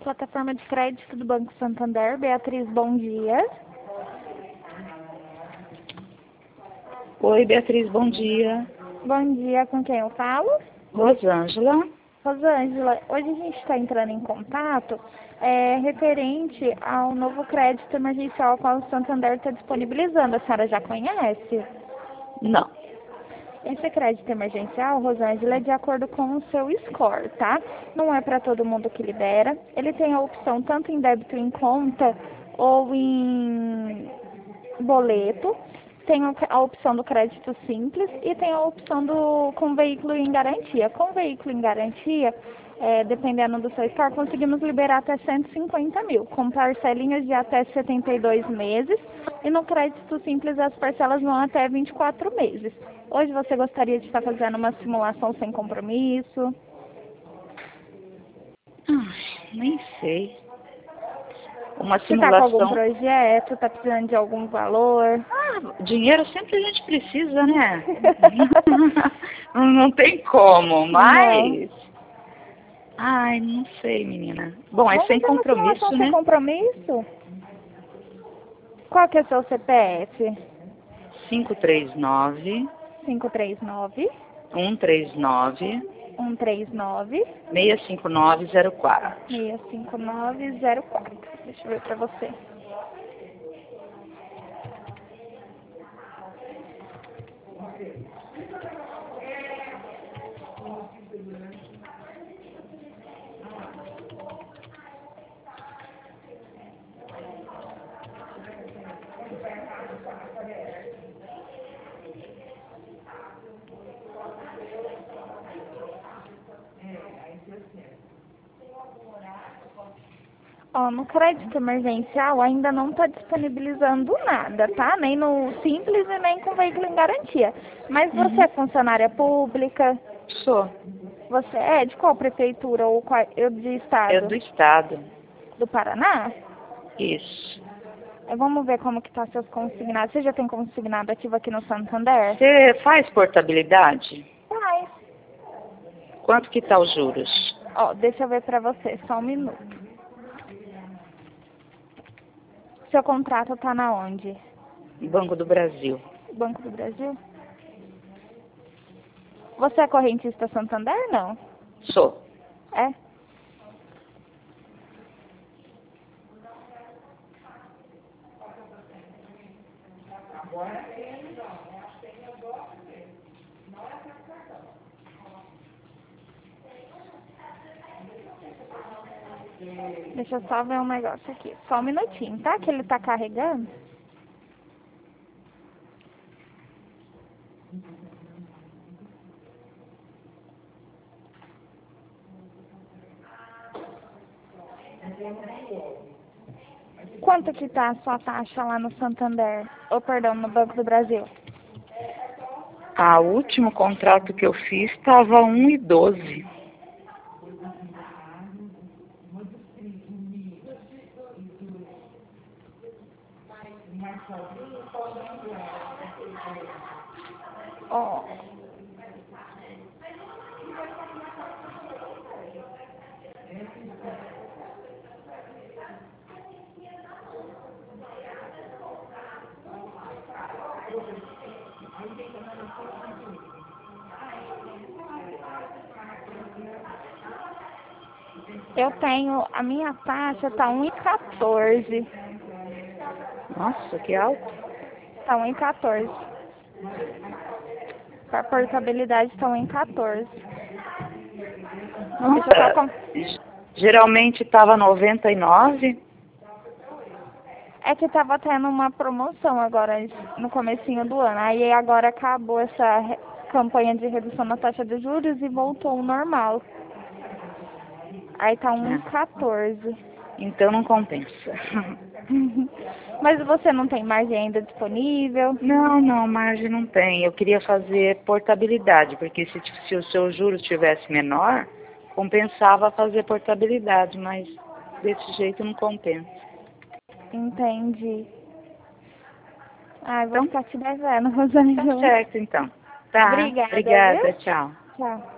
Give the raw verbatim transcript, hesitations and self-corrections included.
plataforma de crédito do Banco Santander. Beatriz, bom dia. Oi, Beatriz, bom dia. Bom dia, com quem eu falo? Rosângela. Rosângela, hoje a gente está entrando em contato é, referente ao novo crédito emergencial ao qual o Santander está disponibilizando. A senhora já conhece? Não. Esse crédito emergencial, Rosângela, é de acordo com o seu score, tá? Não é para todo mundo que libera. Ele tem a opção tanto em débito em conta ou em boleto. Tem a opção do crédito simples e tem a opção do com veículo em garantia. Com veículo em garantia, é, dependendo do seu score, conseguimos liberar até cento e cinquenta mil, com parcelinhas de até setenta e dois meses. E no crédito simples, as parcelas vão até vinte e quatro meses. Hoje você gostaria de estar fazendo uma simulação sem compromisso? Ai, nem sei. Uma Você está com algum simulação. projeto? Está precisando de algum valor? Ah, dinheiro sempre a gente precisa, né? não, não tem como, mas... Não. Ai, não sei, menina. Bom, é Vamos sem fazer uma compromisso, simulação sem né? compromisso? Qual que é o seu C P F? cinco três nove, cinco três nove, um três nove, um três nove, seis cinco nove zero quatro. seis cinco nove zero quatro. Deixa eu ver pra você. Ó, no crédito emergencial ainda não está disponibilizando nada, tá? Nem no simples e nem com veículo em garantia. Mas você Uhum. é funcionária pública? Sou. Você é de qual prefeitura ou qual, eu de estado? É do estado. Do Paraná? Isso. É, vamos ver como que tá seus consignados. Você já tem consignado ativo aqui no Santander? Você faz portabilidade? Faz. Quanto que tá os juros? Ó, deixa eu ver pra você, só um minuto. Seu contrato tá na onde? Banco do Brasil. Banco do Brasil? Você é correntista Santander, não? Sou. É? Deixa eu só ver um negócio aqui. Só um minutinho, tá? Que ele tá carregando. Quanto que tá a sua taxa lá no Santander? Ou, perdão, no Banco do Brasil? Ah, o último contrato que eu fiz estava um e doze. Ó. Eu tenho, a minha taxa tá um e quatorze. Nossa, que alto. Tá um e quatorze. Para portabilidade tá um e quatorze. Deixa eu só com... Geralmente estava noventa e nove. É que tava tendo uma promoção agora no comecinho do ano. Aí agora acabou essa re- campanha de redução na taxa de juros e voltou ao normal. Aí tá um e quatorze. Então não compensa. Mas você não tem margem ainda disponível? Não, não, margem não tem. Eu queria fazer portabilidade, porque se, se o seu juro tivesse menor, compensava fazer portabilidade, mas desse jeito não compensa. Entendi. Ah, eu vou Então, ficar te devendo, Rosângela. tá certo então. Tá, Obrigada, obrigada, viu? tchau. Tchau.